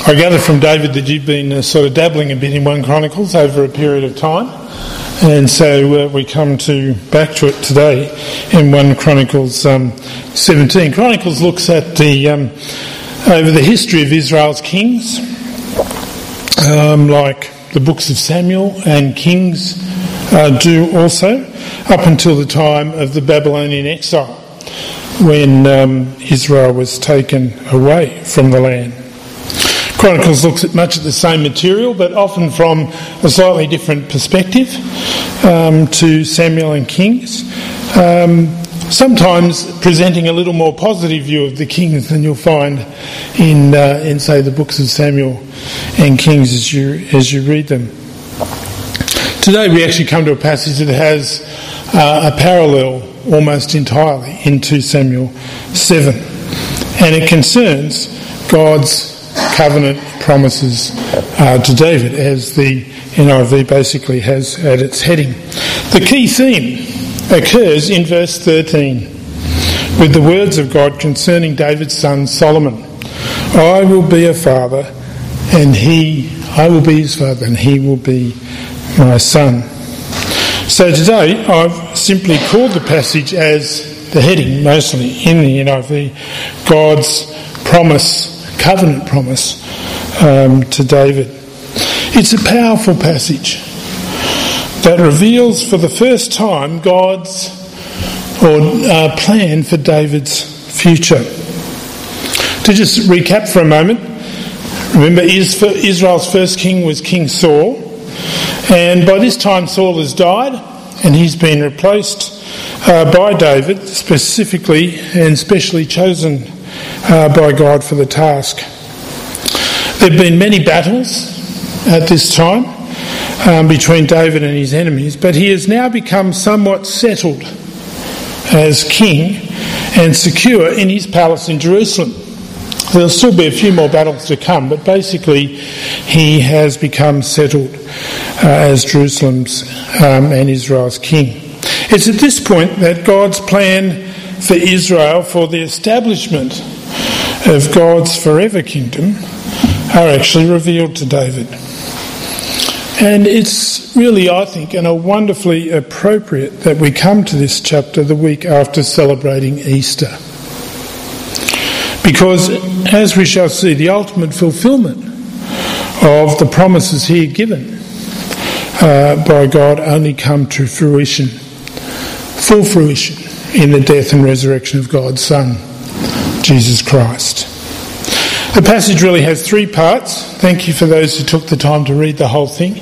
I gather from David that you've been sort of dabbling a bit in 1 Chronicles over a period of time, and so we come back to it today in 1 Chronicles 17. Chronicles looks at over the history of Israel's kings, like the books of Samuel and Kings do also, up until the time of the Babylonian exile, when Israel was taken away from the land. Chronicles looks at much of the same material, but often from a slightly different perspective to Samuel and Kings, sometimes presenting a little more positive view of the kings than you'll find in say, the books of Samuel and Kings as you read them. Today we actually come to a passage that has a parallel almost entirely in 2 Samuel 7, and it concerns God's covenant promises to David, as the NIV basically has at its heading. The key theme occurs in verse 13 with the words of God concerning David's son Solomon. I will be a father, and I will be his father, and he will be my son. So today I've simply called the passage as the heading, mostly in the NIV, God's promise, covenant promise to David. It's a powerful passage that reveals for the first time God's plan for David's future. To just recap for a moment, remember Israel's first king was King Saul, and by this time Saul has died and he's been replaced by David, specifically and specially chosen by God for the task. There have been many battles at this time between David and his enemies, but he has now become somewhat settled as king and secure in his palace in Jerusalem. There'll still be a few more battles to come, but basically he has become settled as Jerusalem's and Israel's king. It's at this point that God's plan for Israel for the establishment of God's forever kingdom are actually revealed to David. And it's really, I think, wonderfully appropriate that we come to this chapter the week after celebrating Easter. Because, as we shall see, the ultimate fulfilment of the promises here given by God only come to fruition, full fruition, in the death and resurrection of God's Son, Jesus Christ. The passage really has 3 parts. Thank you for those who took the time to read the whole thing.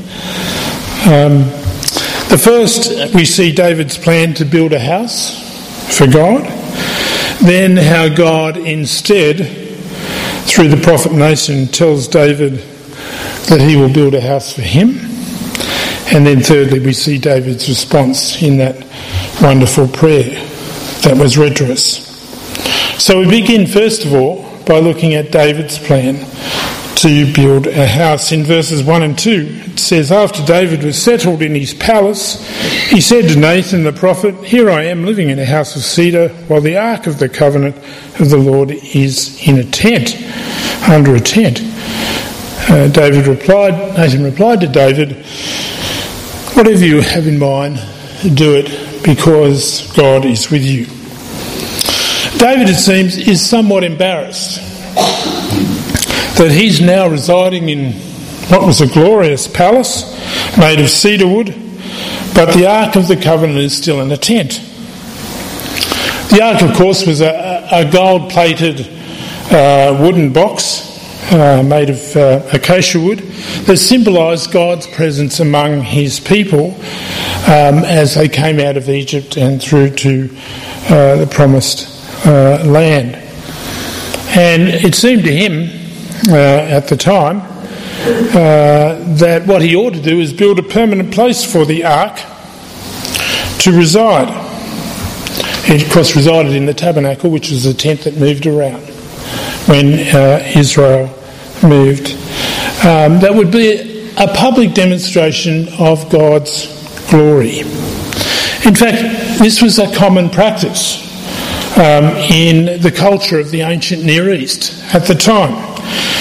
The first, we see David's plan to build a house for God. Then how God instead, through the prophet Nathan, tells David that he will build a house for him. And then thirdly, we see David's response in that wonderful prayer that was read to us. So we begin first of all by looking at David's plan to build a house. In verses 1 and 2, it says, after David was settled in his palace, he said to Nathan the prophet, here I am living in a house of cedar, while the ark of the covenant of the Lord is in a tent, under a tent. Nathan replied to David, whatever you have in mind, do it, because God is with you. David, it seems, is somewhat embarrassed that he's now residing in what was a glorious palace made of cedar wood, but the Ark of the Covenant is still in a tent. The Ark, of course, was a gold-plated wooden box made of acacia wood that symbolised God's presence among his people as they came out of Egypt and through to the promised land. And it seemed to him at the time that what he ought to do is build a permanent place for the ark to reside. It of course resided in the tabernacle, which was a tent that moved around when Israel moved. That would be a public demonstration of God's glory. In fact, this was a common practice in the culture of the ancient Near East at the time.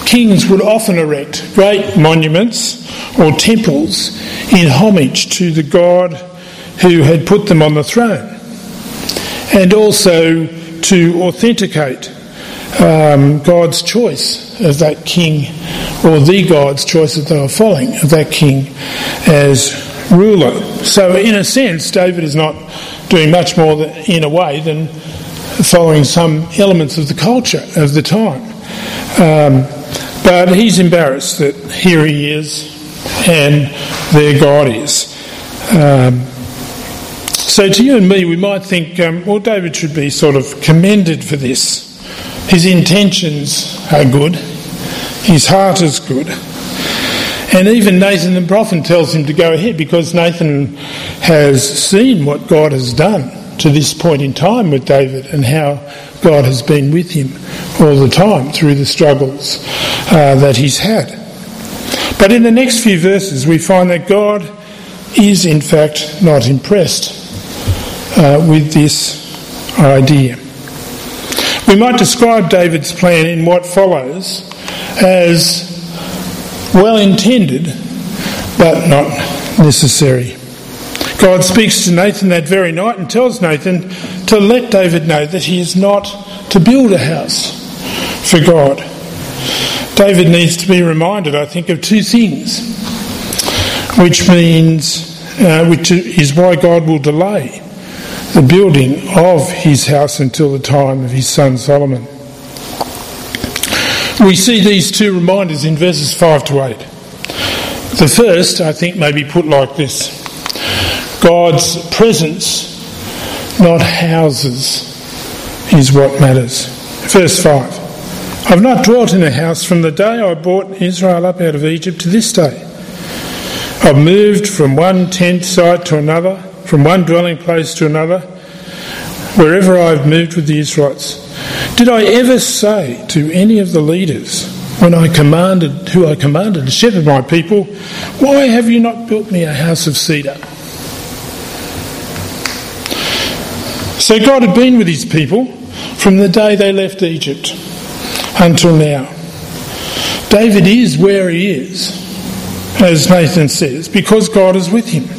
kings would often erect great monuments or temples in homage to the God who had put them on the throne, and also to authenticate God's choice of that king, or the God's choice that they were following of that king as ruler. So in a sense, David is not doing much more in a way than following some elements of the culture of the time. But he's embarrassed that here he is and there God is. So to you and me, we might think, well, David should be sort of commended for this. His intentions are good. His heart is good. And even Nathan the prophet tells him to go ahead, because Nathan has seen what God has done to this point in time with David and how God has been with him all the time through the struggles that he's had. But in the next few verses we find that God is in fact not impressed with this idea. We might describe David's plan in what follows as well-intended but not necessary. God speaks to Nathan that very night and tells Nathan to let David know that he is not to build a house for God. David needs to be reminded, I think, of two things, which is why God will delay the building of his house until the time of his son Solomon. We see these two reminders in verses 5 to 8. The first, I think, may be put like this: God's presence, not houses, is what matters. Verse 5. I've not dwelt in a house from the day I brought Israel up out of Egypt to this day. I've moved from one tent site to another, from one dwelling place to another, wherever I've moved with the Israelites. Did I ever say to any of the leaders who I commanded to shepherd my people, why have you not built me a house of cedar? So God had been with his people from the day they left Egypt until now. David is where he is, as Nathan says, because God is with him.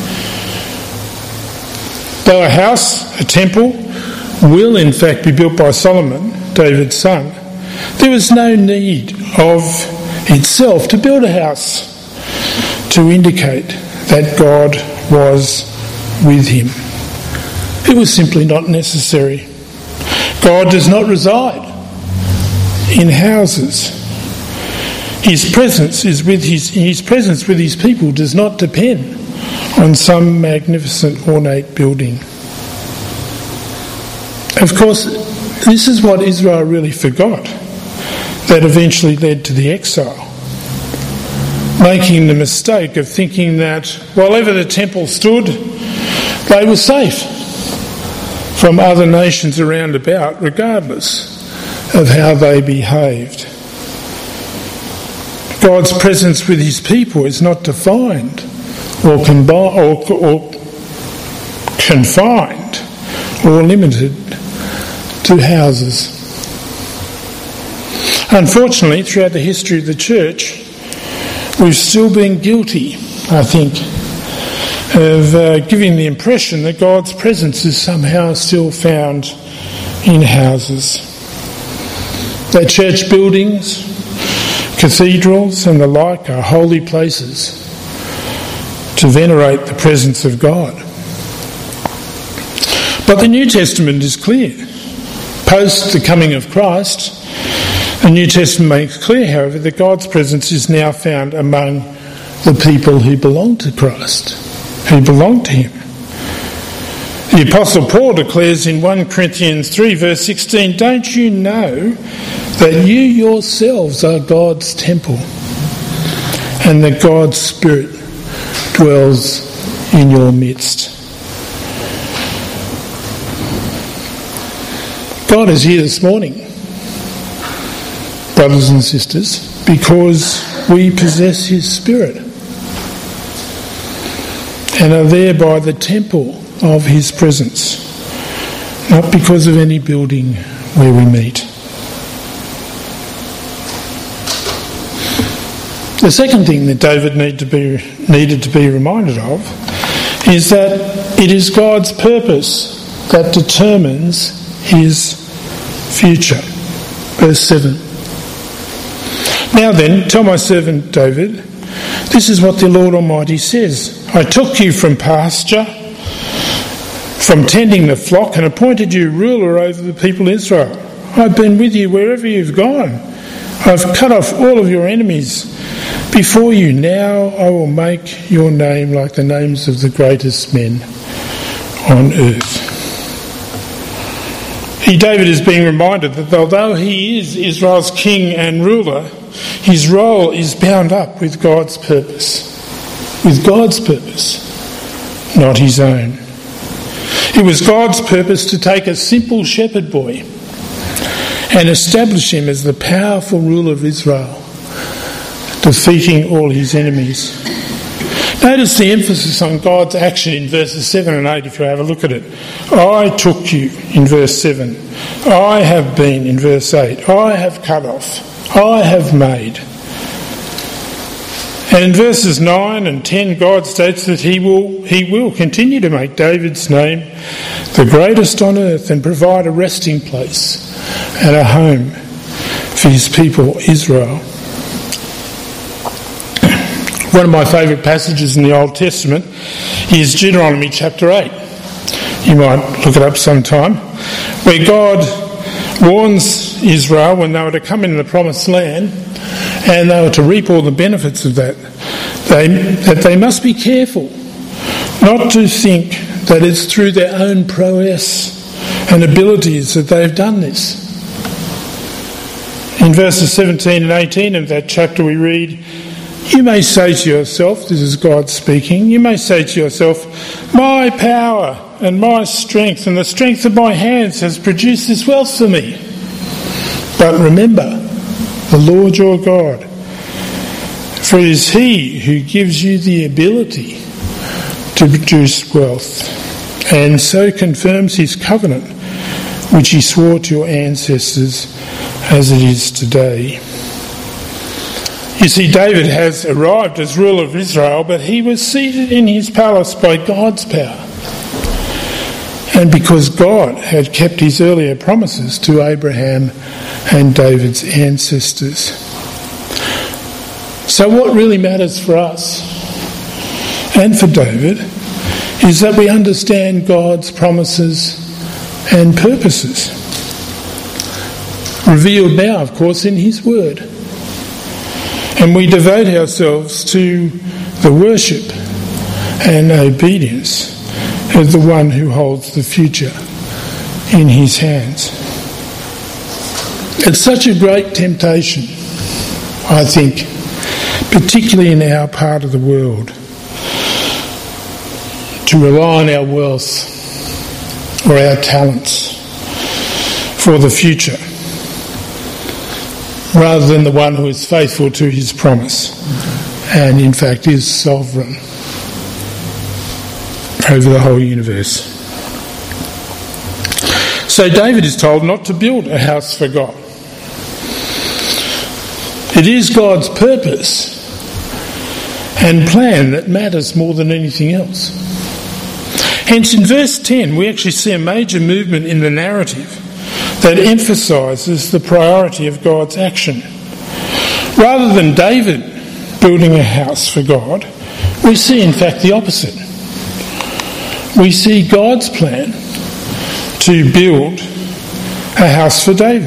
Though a house, a temple, will in fact be built by Solomon, David's son, there was no need of itself to build a house to indicate that God was with him. It was simply not necessary. God does not reside in houses. His presence with his people does not depend on some magnificent ornate building. Of course, this is what Israel really forgot, that eventually led to the exile, making the mistake of thinking that wherever the temple stood, they were safe from other nations around about, regardless of how they behaved. God's presence with his people is not defined or confined or limited to houses. Unfortunately, throughout the history of the church, we've still been guilty, I think, of giving the impression that God's presence is somehow still found in houses. That church buildings, cathedrals and the like are holy places to venerate the presence of God. But the New Testament is clear. Post the coming of Christ, the New Testament makes clear, however, that God's presence is now found among the people who belong to Christ, who belong to him. The Apostle Paul declares in 1 Corinthians 3 verse 16, don't you know that you yourselves are God's temple and that God's Spirit dwells in your midst? God is here this morning, brothers and sisters, because we possess his Spirit and are thereby the temple of his presence, not because of any building where we meet. The second thing that David needed to be reminded of is that it is God's purpose that determines his future. Verse 7. Now then, tell my servant David, this is what the Lord Almighty says. I took you from pasture, from tending the flock, and appointed you ruler over the people of Israel. I've been with you wherever you've gone. I've cut off all of your enemies before you. Now I will make your name like the names of the greatest men on earth. David is being reminded that although he is Israel's king and ruler, his role is bound up with God's purpose. With God's purpose, not his own. It was God's purpose to take a simple shepherd boy and establish him as the powerful ruler of Israel, defeating all his enemies. Notice the emphasis on God's action in verses 7 and 8 if you have a look at it. I took you in verse 7. I have been in verse 8. I have cut off. I have made. And in verses 9 and 10 God states that he will continue to make David's name the greatest on earth and provide a resting place and a home for his people Israel. One of my favourite passages in the Old Testament is Deuteronomy chapter 8. You might look it up sometime, where God warns Israel when they were to come into the promised land and they were to reap all the benefits of that they must be careful not to think that it's through their own prowess and abilities that they've done this. In verses 17 and 18 of that chapter we read, you may say to yourself, this is God speaking, you may say to yourself, my power and my strength and the strength of my hands has produced this wealth for me. But remember, the Lord your God, for it is he who gives you the ability to produce wealth and so confirms his covenant, which he swore to your ancestors as it is today. You see, David has arrived as ruler of Israel, but he was seated in his palace by God's power. And because God had kept his earlier promises to Abraham and David's ancestors. So what really matters for us and for David is that we understand God's promises and purposes. Revealed now, of course, in his word. And we devote ourselves to the worship and obedience of the one who holds the future in his hands. It's such a great temptation, I think, particularly in our part of the world, to rely on our wealth or our talents for the future, rather than the one who is faithful to his promise and in fact is sovereign over the whole universe. So David is told not to build a house for God. It is God's purpose and plan that matters more than anything else. Hence in verse 10 we actually see a major movement in the narrative that emphasises the priority of God's action. Rather than David building a house for God, we see in fact the opposite. We see God's plan to build a house for David.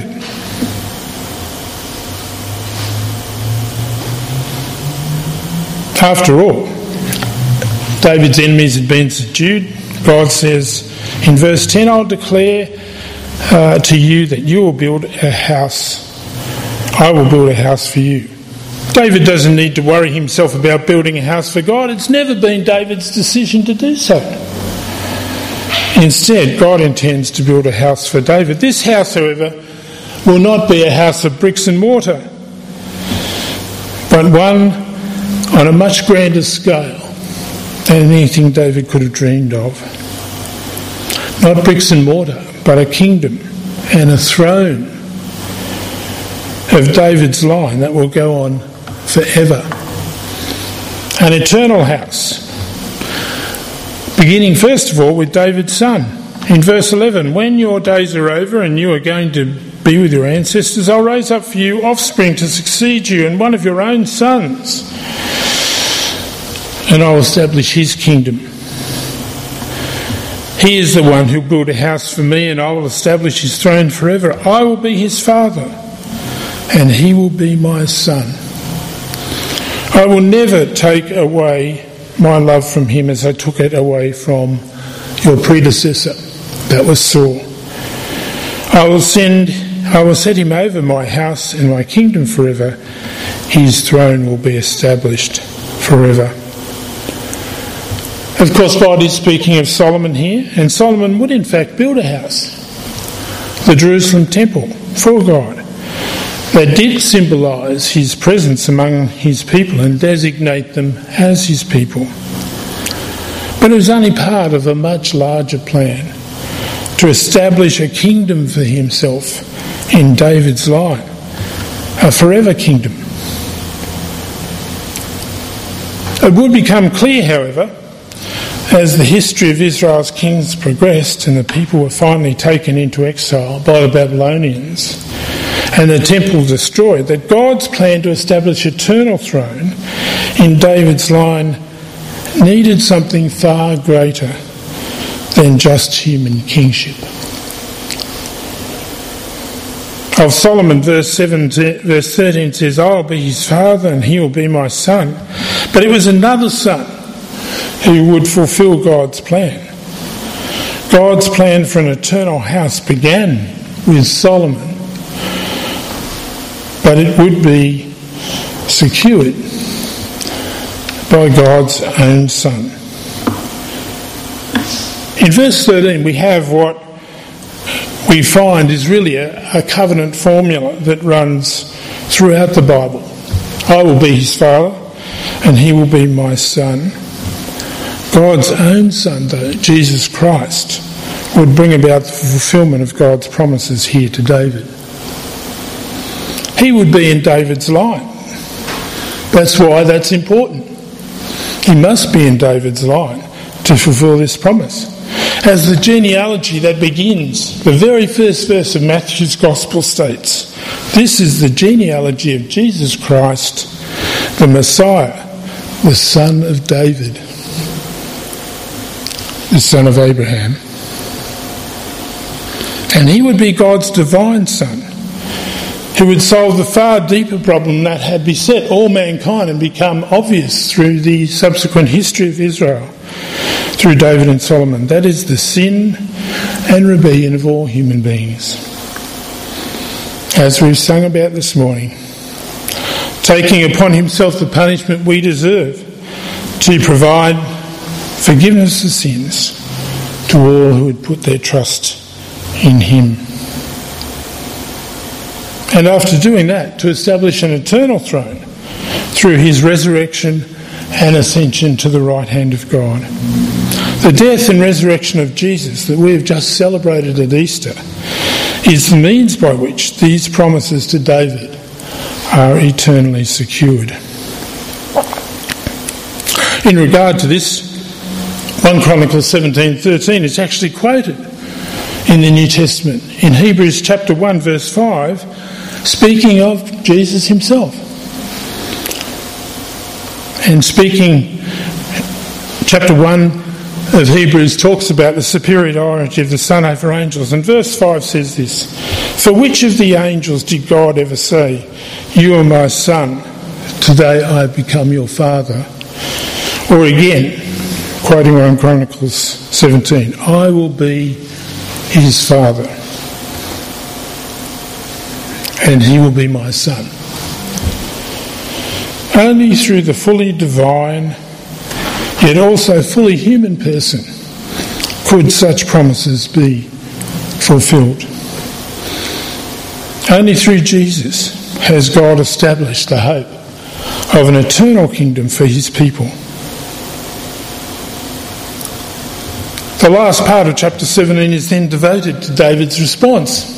After all, David's enemies had been subdued. God says in verse 10, I'll declare to you that you will build a house. I will build a house for you. David doesn't need to worry himself about building a house for God. It's never been David's decision to do so. Instead, God intends to build a house for David. This house, however, will not be a house of bricks and mortar, but one on a much grander scale than anything David could have dreamed of. Not bricks and mortar, but a kingdom and a throne of David's line that will go on forever an eternal house. Beginning first of all with David's son. In verse 11, when your days are over and you are going to be with your ancestors, I'll raise up for you offspring to succeed you and one of your own sons, and I'll establish his kingdom. He is the one who'll build a house for me, and I will establish his throne forever. I will be his father, and he will be my son. I will never take away my love from him as I took it away from your predecessor. That was Saul. I will set him over my house and my kingdom forever. His throne will be established forever. Of course, God is speaking of Solomon here, and Solomon would in fact build a house, the Jerusalem temple, for God, that did symbolise his presence among his people and designate them as his people. But it was only part of a much larger plan to establish a kingdom for himself in David's line, a forever kingdom. It would become clear, however, as the history of Israel's kings progressed and the people were finally taken into exile by the Babylonians and the temple destroyed, that God's plan to establish an eternal throne in David's line needed something far greater than just human kingship. Of Solomon, verse 13 says, I will be his father and he will be my son. But it was another son who would fulfil God's plan. God's plan for an eternal house began with Solomon, but it would be secured by God's own son. In verse 13 we have what we find is really a covenant formula that runs throughout the Bible. I will be his father and he will be my son. God's own son, though, Jesus Christ, would bring about the fulfilment of God's promises here to David. He would be in David's line. That's why that's important. He must be in David's line to fulfil this promise. As the genealogy that begins, the very first verse of Matthew's Gospel states, this is the genealogy of Jesus Christ, the Messiah, the son of David, the son of Abraham. And he would be God's divine son, who would solve the far deeper problem that had beset all mankind and become obvious through the subsequent history of Israel, through David and Solomon. That is the sin and rebellion of all human beings. As we've sung about this morning, taking upon himself the punishment we deserve to provide forgiveness of sins to all who would put their trust in him. And after doing that, to establish an eternal throne through his resurrection and ascension to the right hand of God. The death and resurrection of Jesus that we have just celebrated at Easter is the means by which these promises to David are eternally secured. In regard to this, 1 Chronicles 17:13 is actually quoted in the New Testament in Hebrews chapter 1 verse 5, speaking of Jesus himself. And speaking, chapter 1 of Hebrews talks about the superiority of the Son over angels, and verse 5 says this, for which of the angels did God ever say, you are my son, today I have become your father? Or again, quoting 1 Chronicles 17, I will be his father and he will be my son. Only through the fully divine yet also fully human person could such promises be fulfilled. Only through Jesus has God established the hope of an eternal kingdom for his people. The last part of chapter 17 is then devoted to David's response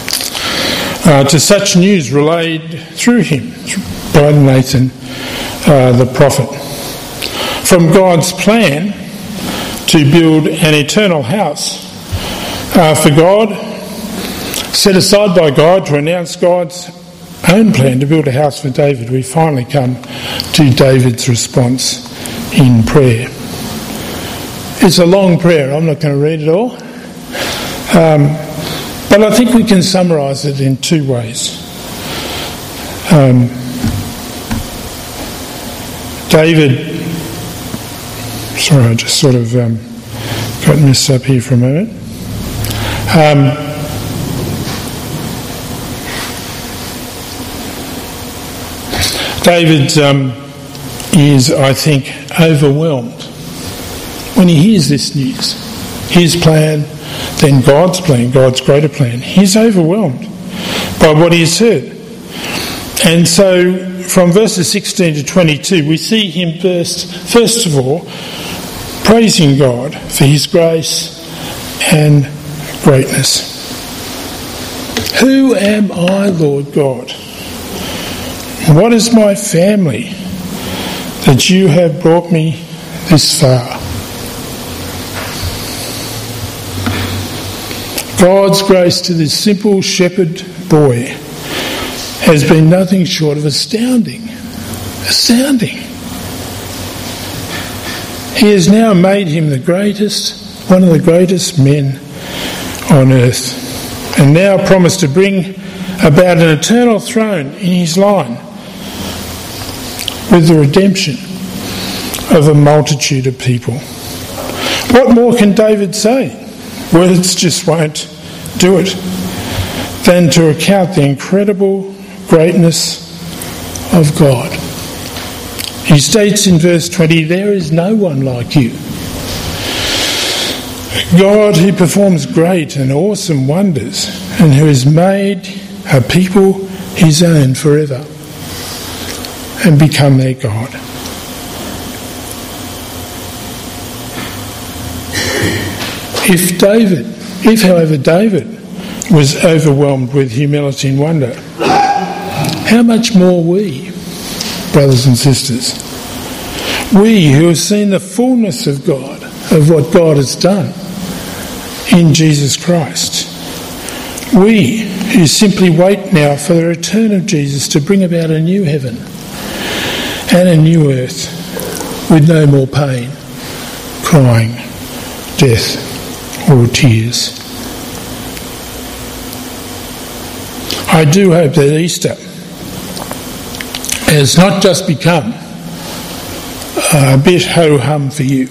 to such news relayed through him by Nathan the prophet. From God's plan to build an eternal house for God, set aside by God to announce God's own plan to build a house for David, we finally come to David's response in prayer. It's a long prayer. I'm not going to read it all. But I think we can summarise it in two ways. David, sorry, I just sort of got messed up here for a moment. David is, I think, overwhelmed when he hears this news. His plan, then God's plan, God's greater plan. He's overwhelmed by what he has heard. And so from verses 16 to 22, we see him first of all, praising God for his grace and greatness. Who am I, Lord God? What is my family that you have brought me this far? God's grace to this simple shepherd boy has been nothing short of astounding. Astounding. He has now made him one of the greatest men on earth, and now promised to bring about an eternal throne in his line with the redemption of a multitude of people. What more can David say? Words just won't do it, than to recount the incredible greatness of God. He states in verse 20, there is no one like you. God who performs great and awesome wonders and who has made a people his own forever and become their God. If, however, David was overwhelmed with humility and wonder, how much more we, brothers and sisters, we who have seen the fullness of God, of what God has done in Jesus Christ, we who simply wait now for the return of Jesus to bring about a new heaven and a new earth with no more pain, crying, death, or tears. I do hope that Easter has not just become a bit ho-hum for you,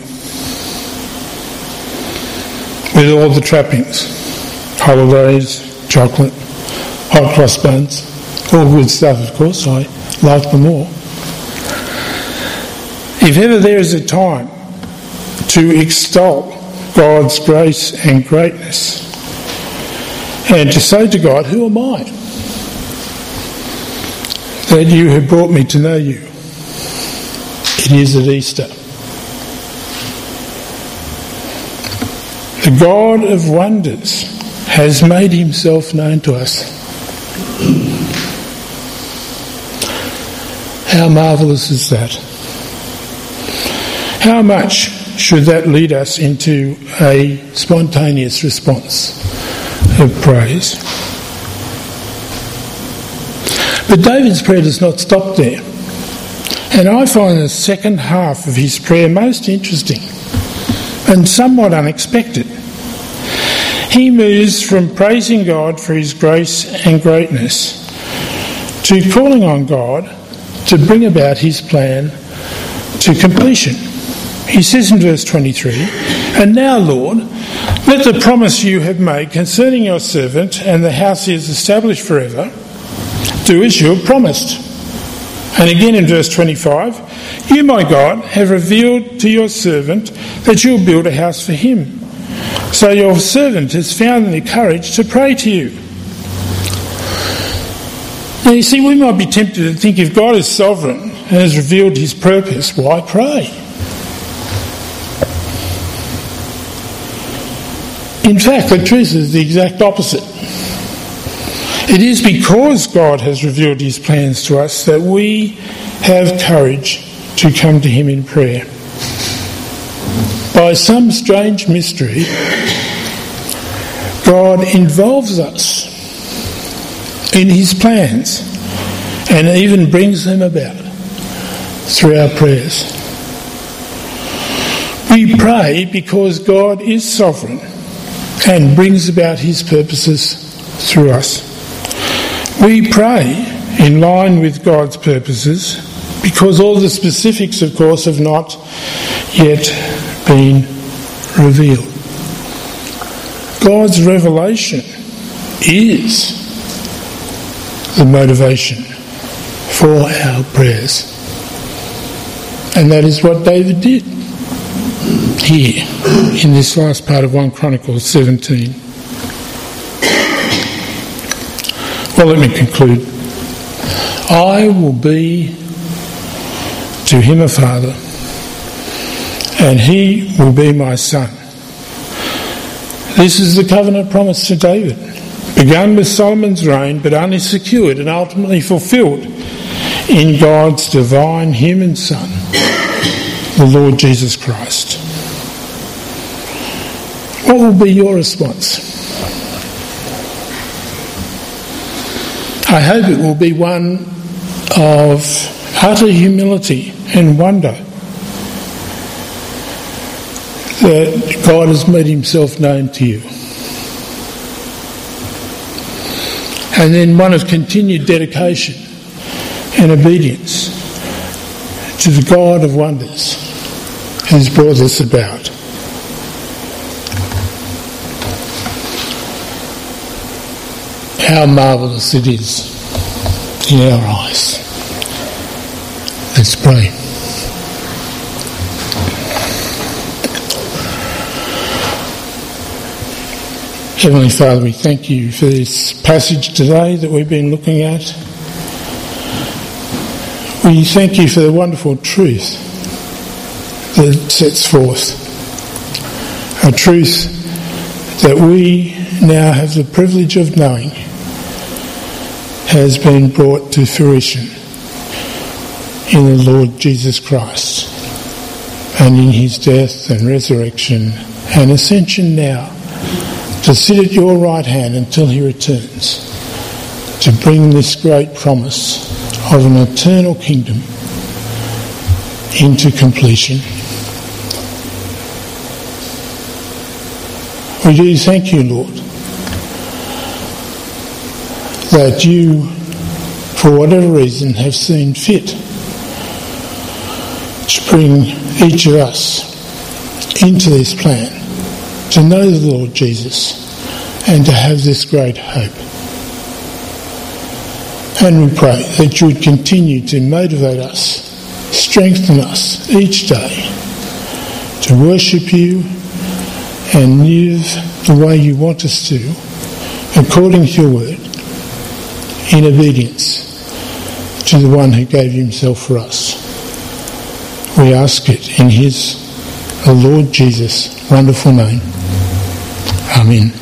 with all the trappings, holidays, chocolate, hot cross buns, all good stuff, of course, I like them all. If ever there is a time to extol God's grace and greatness, and to say to God, who am I that you have brought me to know you? It is at Easter. The God of wonders has made himself known to us. How marvellous is that? How much should that lead us into a spontaneous response of praise? But David's prayer does not stop there. And I find the second half of his prayer most interesting and somewhat unexpected. He moves from praising God for his grace and greatness to calling on God to bring about his plan to completion. He says in verse 23, and now, Lord, let the promise you have made concerning your servant and the house he has established forever do as you have promised. And again in verse 25, you, my God, have revealed to your servant that you will build a house for him. So your servant has found the courage to pray to you. Now you see, we might be tempted to think if God is sovereign and has revealed his purpose, why pray? In fact, the truth is the exact opposite. It is because God has revealed his plans to us that we have courage to come to him in prayer. By some strange mystery, God involves us in his plans and even brings them about through our prayers. We pray because God is sovereign and brings about his purposes through us. We pray in line with God's purposes because all the specifics, of course, have not yet been revealed. God's revelation is the motivation for our prayers. And that is what David did here in this last part of 1 Chronicles 17. Well, let me conclude. I will be to him a father, and he will be my son. This is the covenant promise to David, begun with Solomon's reign, but only secured and ultimately fulfilled in God's divine human Son, the Lord Jesus Christ. What will be your response? I hope it will be one of utter humility and wonder that God has made himself known to you. And then one of continued dedication and obedience to the God of wonders who's brought this about. How marvellous it is in our eyes. Let's pray. Heavenly Father, we thank you for this passage today that we've been looking at. We thank you for the wonderful truth that it sets forth. A truth that we now have the privilege of knowing has been brought to fruition in the Lord Jesus Christ and in his death and resurrection and ascension now to sit at your right hand until he returns to bring this great promise of an eternal kingdom into completion. We do thank you, Lord, that you, for whatever reason, have seen fit to bring each of us into this plan, to know the Lord Jesus and to have this great hope. And we pray that you would continue to motivate us, strengthen us each day to worship you and live the way you want us to, according to your word, in obedience to the one who gave himself for us. We ask it in his, the Lord Jesus' wonderful name. Amen.